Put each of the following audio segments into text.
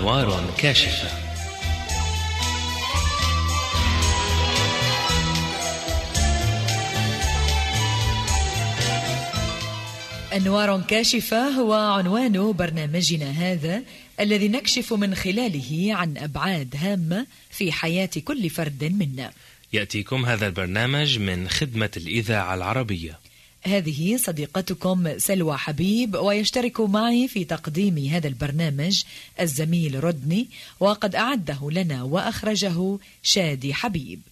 أنوار كاشفة. أنوار كاشفة هو عنوان برنامجنا هذا، الذي نكشف من خلاله عن أبعاد هامة في حياة كل فرد منا. يأتيكم هذا البرنامج من خدمة الإذاعة العربية. هذه صديقتكم سلوى حبيب، ويشترك معي في تقديم هذا البرنامج الزميل رودني، وقد أعده لنا وأخرجه شادي حبيب.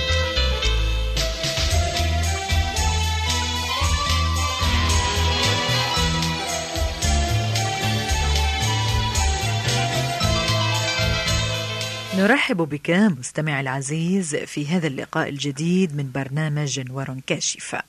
نرحب بك مستمع العزيز في هذا اللقاء الجديد من برنامج أنوار كاشفة.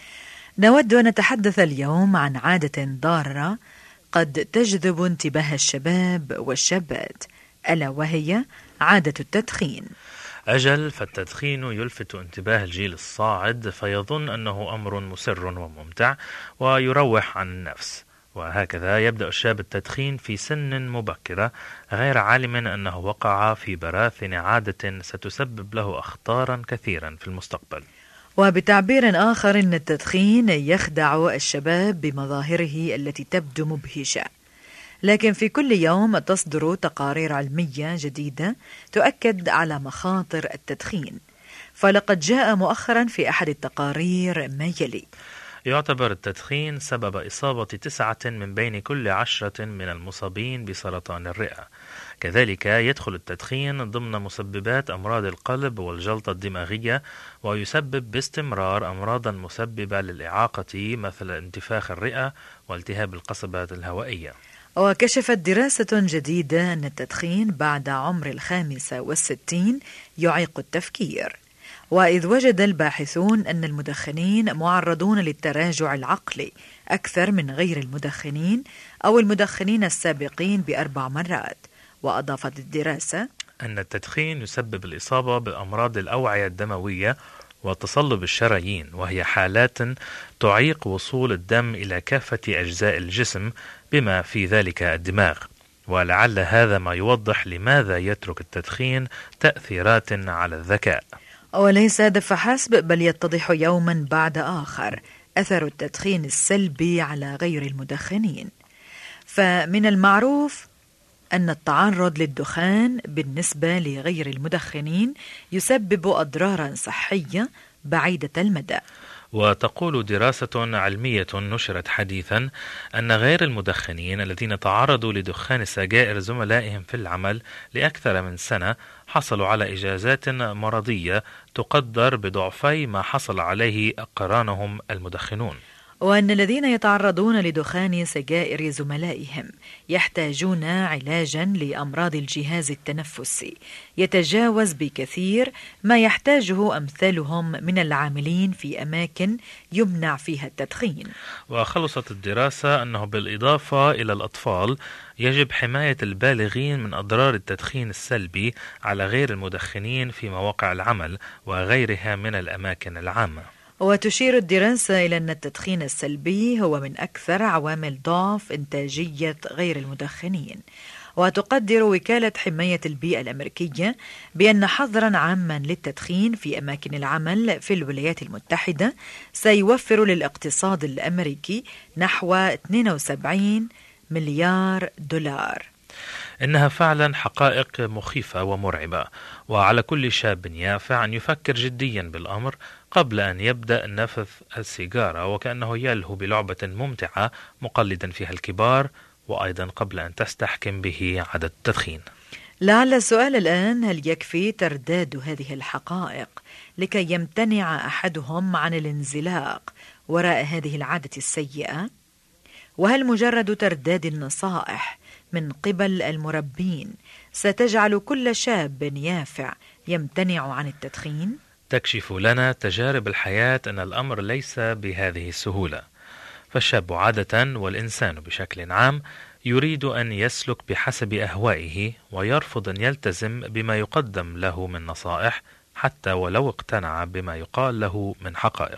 نود أن نتحدث اليوم عن عادة ضارة قد تجذب انتباه الشباب والشابات، ألا وهي عادة التدخين. أجل، فالتدخين يلفت انتباه الجيل الصاعد فيظن أنه أمر مسر وممتع ويروح عن النفس، وهكذا يبدأ الشاب التدخين في سن مبكرة غير عالم أنه وقع في براثن عادة ستسبب له أخطارا كثيرا في المستقبل. وبتعبير آخر، إن التدخين يخدع الشباب بمظاهره التي تبدو مبهجة، لكن في كل يوم تصدر تقارير علمية جديدة تؤكد على مخاطر التدخين. فلقد جاء مؤخرا في أحد التقارير ما يلي: يعتبر التدخين سبب إصابة 9 من بين كل 10 من المصابين بسرطان الرئة. كذلك يدخل التدخين ضمن مسببات أمراض القلب والجلطة الدماغية، ويسبب باستمرار أمراضا مسببة للإعاقة مثل انتفاخ الرئة والتهاب القصبات الهوائية. وكشفت دراسة جديدة أن التدخين بعد عمر 65 يعيق التفكير، وإذ وجد الباحثون أن المدخنين معرضون للتراجع العقلي أكثر من غير المدخنين أو المدخنين السابقين ب4 مرات. وأضافت الدراسة أن التدخين يسبب الإصابة بأمراض الأوعية الدموية وتصلب الشرايين، وهي حالات تعيق وصول الدم إلى كافة أجزاء الجسم بما في ذلك الدماغ. ولعل هذا ما يوضح لماذا يترك التدخين تأثيرات على الذكاء. وليس هذا فحسب، بل يتضح يوما بعد آخر أثر التدخين السلبي على غير المدخنين. فمن المعروف أن التعرض للدخان بالنسبة لغير المدخنين يسبب أضرارا صحية بعيدة المدى. وتقول دراسة علمية نشرت حديثا أن غير المدخنين الذين تعرضوا لدخان سجائر زملائهم في العمل لأكثر من سنة حصلوا على إجازات مرضية تقدر بضعفي ما حصل عليه أقرانهم المدخنون. وأن الذين يتعرضون لدخان سجائر زملائهم يحتاجون علاجا لأمراض الجهاز التنفسي يتجاوز بكثير ما يحتاجه أمثالهم من العاملين في أماكن يمنع فيها التدخين. وخلصت الدراسة أنه بالإضافة إلى الأطفال يجب حماية البالغين من أضرار التدخين السلبي على غير المدخنين في مواقع العمل وغيرها من الأماكن العامة. وتشير الدراسة إلى أن التدخين السلبي هو من أكثر عوامل ضعف إنتاجية غير المدخنين. وتقدر وكالة حماية البيئة الأمريكية بأن حظرا عاما للتدخين في أماكن العمل في الولايات المتحدة سيوفر للاقتصاد الأمريكي نحو 72 مليار دولار. إنها فعلا حقائق مخيفة ومرعبة، وعلى كل شاب يافع أن يفكر جديا بالأمر قبل أن يبدأ نفث السيجارة، وكأنه يلهو بلعبة ممتعة مقلدا فيها الكبار، وأيضا قبل أن تستحكم به عادة التدخين. لعل السؤال الآن: هل يكفي ترداد هذه الحقائق لكي يمتنع أحدهم عن الانزلاق وراء هذه العادة السيئة؟ وهل مجرد ترداد النصائح من قبل المربين ستجعل كل شاب يافع يمتنع عن التدخين؟ تكشف لنا تجارب الحياة أن الأمر ليس بهذه السهولة، فالشاب عادة والإنسان بشكل عام يريد أن يسلك بحسب أهوائه ويرفض أن يلتزم بما يقدم له من نصائح حتى ولو اقتنع بما يقال له من حقائق.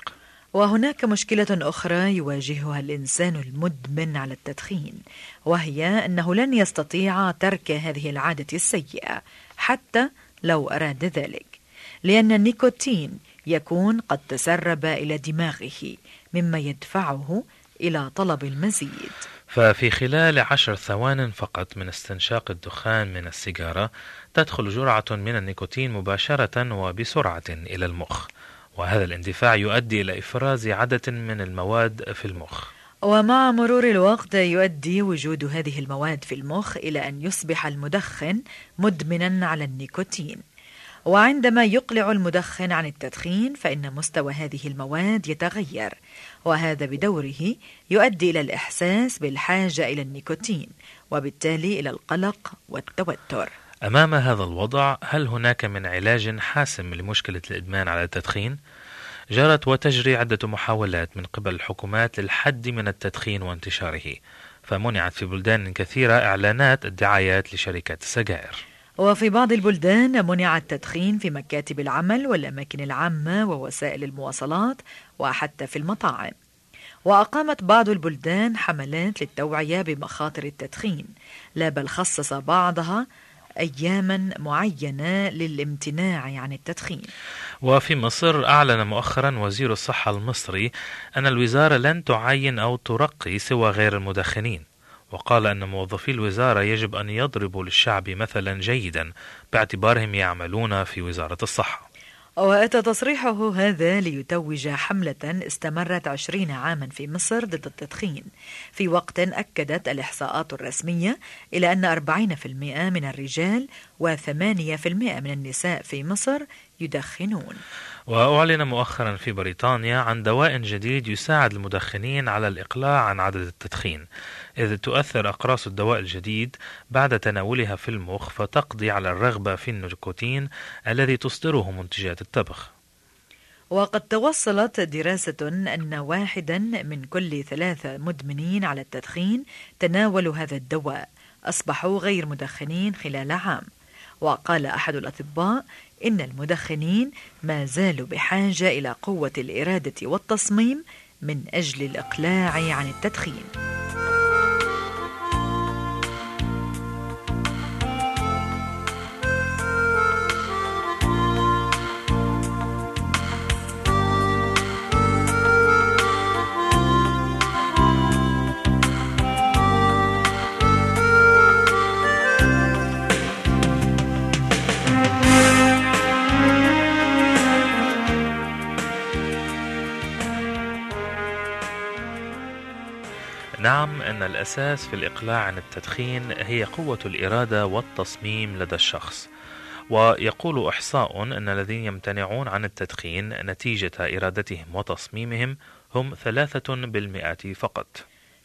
وهناك مشكلة أخرى يواجهها الإنسان المدمن على التدخين، وهي أنه لن يستطيع ترك هذه العادة السيئة حتى لو أراد ذلك، لأن النيكوتين يكون قد تسرب إلى دماغه مما يدفعه إلى طلب المزيد. ففي خلال 10 ثوان فقط من استنشاق الدخان من السيجارة تدخل جرعة من النيكوتين مباشرة وبسرعة إلى المخ، وهذا الاندفاع يؤدي إلى إفراز عدد من المواد في المخ. ومع مرور الوقت يؤدي وجود هذه المواد في المخ إلى أن يصبح المدخن مدمنا على النيكوتين، وعندما يقلع المدخن عن التدخين فإن مستوى هذه المواد يتغير، وهذا بدوره يؤدي إلى الإحساس بالحاجة إلى النيكوتين، وبالتالي إلى القلق والتوتر. أمام هذا الوضع، هل هناك من علاج حاسم لمشكلة الإدمان على التدخين؟ جرت وتجري عدة محاولات من قبل الحكومات للحد من التدخين وانتشاره، فمنعت في بلدان كثيرة إعلانات الدعايات لشركات السجائر. وفي بعض البلدان منع التدخين في مكاتب العمل والأماكن العامة ووسائل المواصلات وحتى في المطاعم. وأقامت بعض البلدان حملات للتوعية بمخاطر التدخين، لا بل خصص بعضها أياما معينة للامتناع عن التدخين. وفي مصر أعلن مؤخرا وزير الصحة المصري أن الوزارة لن تعين أو ترقي سوى غير المدخنين، وقال أن موظفي الوزارة يجب أن يضربوا للشعب مثلا جيدا باعتبارهم يعملون في وزارة الصحة. وأتى تصريحه هذا ليتوج حملة استمرت 20 عاما في مصر ضد التدخين، في وقت أكدت الإحصاءات الرسمية إلى أن 40% من الرجال و8% من النساء في مصر يدخنون. وأعلن مؤخرا في بريطانيا عن دواء جديد يساعد المدخنين على الإقلاع عن عادة التدخين، إذ تؤثر أقراص الدواء الجديد بعد تناولها في المخ فتقضي على الرغبة في النيكوتين الذي تصدره منتجات التبغ. وقد توصلت دراسة أن 1 من كل 3 مدمنين على التدخين تناولوا هذا الدواء أصبحوا غير مدخنين خلال عام. وقال أحد الأطباء إن المدخنين ما زالوا بحاجة إلى قوة الإرادة والتصميم من أجل الإقلاع عن التدخين. نعم، أن الأساس في الإقلاع عن التدخين هي قوة الإرادة والتصميم لدى الشخص. ويقول إحصاء أن الذين يمتنعون عن التدخين نتيجة إرادتهم وتصميمهم هم 3% فقط.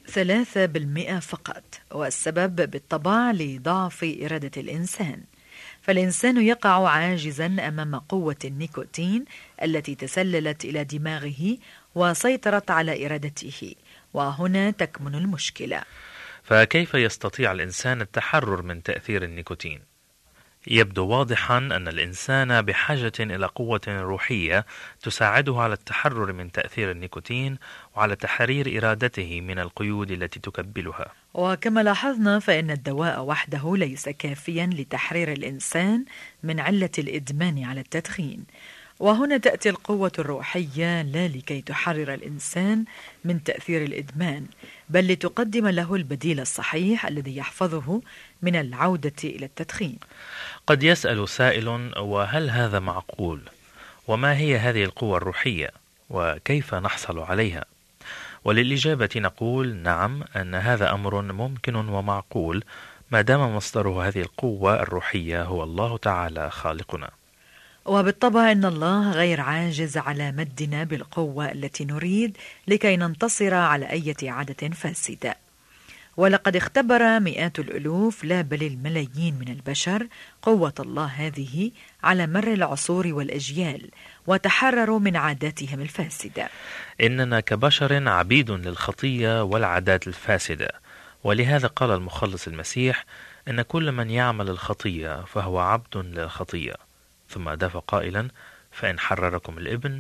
3% فقط، والسبب بالطبع لضعف إرادة الإنسان، فالإنسان يقع عاجزا أمام قوة النيكوتين التي تسللت إلى دماغه وسيطرت على إرادته، وهنا تكمن المشكلة. فكيف يستطيع الإنسان التحرر من تأثير النيكوتين؟ يبدو واضحا أن الإنسان بحاجة إلى قوة روحية تساعده على التحرر من تأثير النيكوتين وعلى تحرير إرادته من القيود التي تكبلها. وكما لاحظنا فإن الدواء وحده ليس كافيا لتحرير الإنسان من علة الإدمان على التدخين، وهنا تأتي القوة الروحية لا لكي تحرر الإنسان من تأثير الإدمان، بل لتقدم له البديل الصحيح الذي يحفظه من العودة إلى التدخين. قد يسأل سائل: وهل هذا معقول؟ وما هي هذه القوة الروحية؟ وكيف نحصل عليها؟ وللإجابة نقول نعم، أن هذا أمر ممكن ومعقول ما دام مصدره هذه القوة الروحية هو الله تعالى خالقنا. وبالطبع إن الله غير عاجز على مدنا بالقوة التي نريد لكي ننتصر على أي عادة فاسدة. ولقد اختبر مئات الألوف لا بل الملايين من البشر قوة الله هذه على مر العصور والأجيال، وتحرروا من عاداتهم الفاسدة. إننا كبشر عبيد للخطية والعادات الفاسدة، ولهذا قال المخلص المسيح: إن كل من يعمل الخطية فهو عبد للخطية. ثم أضاف قائلا: فإن حرركم الابن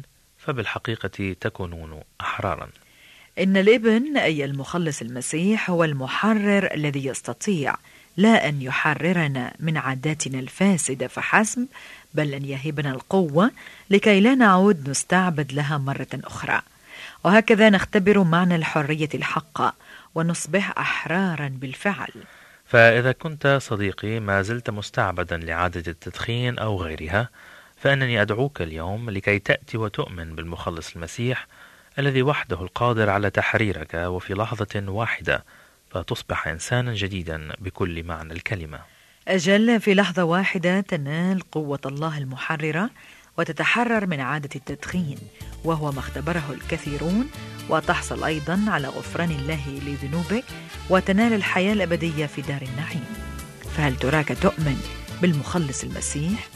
فبالحقيقة تكونون أحرارا. إن الابن أي المخلص المسيح هو المحرر الذي يستطيع لا أن يحررنا من عاداتنا الفاسدة فحسب، بل أن يهبنا القوة لكي لا نعود نستعبد لها مرة أخرى. وهكذا نختبر معنى الحرية الحقة ونصبح أحرارا بالفعل. فإذا كنت صديقي ما زلت مستعبدا لعادة التدخين أو غيرها، فإنني أدعوك اليوم لكي تأتي وتؤمن بالمخلص المسيح الذي وحده القادر على تحريرك وفي لحظة واحدة، فتصبح إنسانا جديدا بكل معنى الكلمة. أجل في لحظة واحدة تنال قوة الله المحررة وتتحرر من عادة التدخين، وهو ما اختبره الكثيرون، وتحصل أيضا على غفران الله لذنوبك وتنال الحياة الأبدية في دار النعيم. فهل تراك تؤمن بالمخلص المسيح؟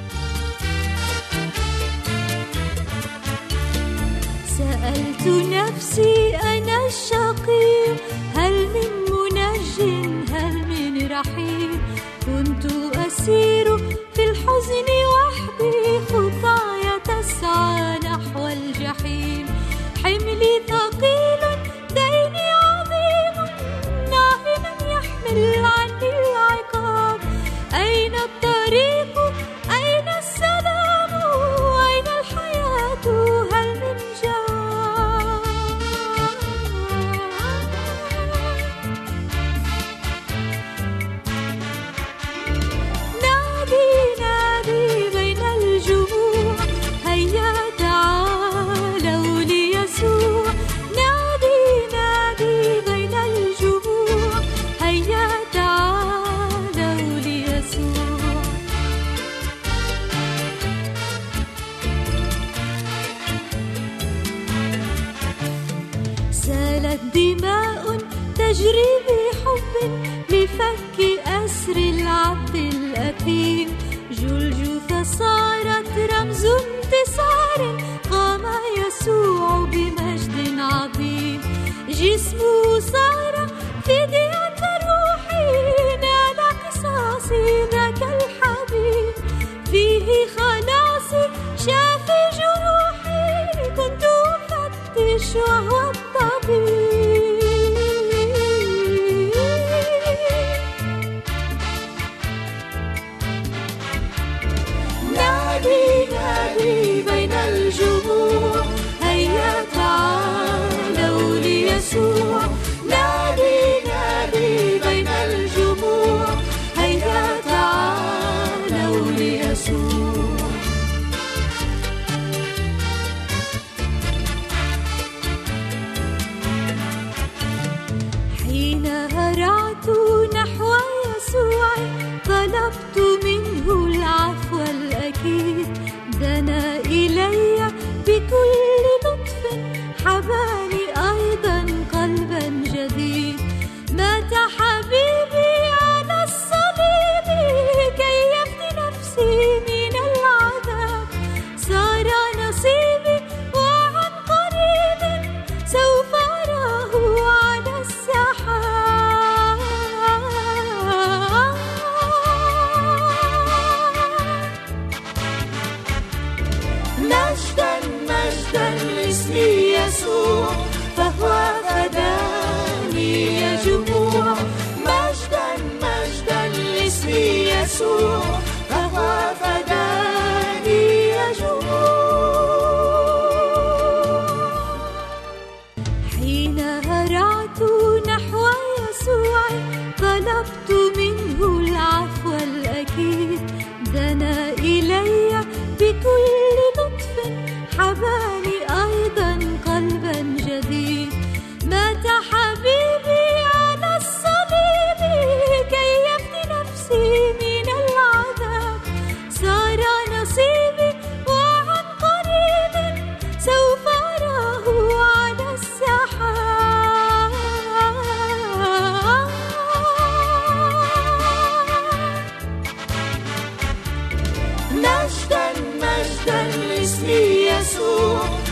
سألت نفسي أنا الشقي، هل من منج هل من رحيم؟ كنت أسير في الحزن وحدي، خطايا تسعى نحو الجحيم. حملي ثقيل ديني عظيم، ناهما يحمل عني العقاب. أين الطريق؟ أين السلام؟ أين الحياة؟ هل من جواب؟ نادي نادي بين الجموع، هيا تعالوا ليسوع. نادي نادي بين الجموع، هيا تعالوا ليسوع. سالت دماء تجري بحب لفك أسر العبد الأثيم. جلجثة صارت رمز انتصار، قام يسوع بمجد عظيم. جسمه صار فدية روحي، نال قصاصي ذاك الحبيب. فيه خلاصي شافي جروحي، كنت أفتش وهو الطبيب. نادي نادي بين الجموع، هيا تعالوا ليسوع. نادي نادي بين الجموع، هيا تعالوا ليسوع. حين هرعت نحو يسوع، طلبت منه العفو الأكيد. دنا إلي بكل لطف، حباني أيضا قلبا جديد. مات حبيبي على الصليب كي يفدي نفسي من العذاب. صار نصيبي وعن قريب سوف أراه على السحاب. مجدا مجدا لاسم يسوع، فهو فداني يا جموع. مجدا مجدا لاسم يسوع، فهو فداني يا جموع. حين هرعت نحو يسوع، طلبت منه العفو الأكيد. دنا إلي بكل لطف، حباني أيضا قلبا جديد. مات حبيبي على الصليب كي يفدي نفسي من العذاب. صار نصيبي وعن قريب سوف أراه على السحاب. مجدا مجدا لاسم يسوع،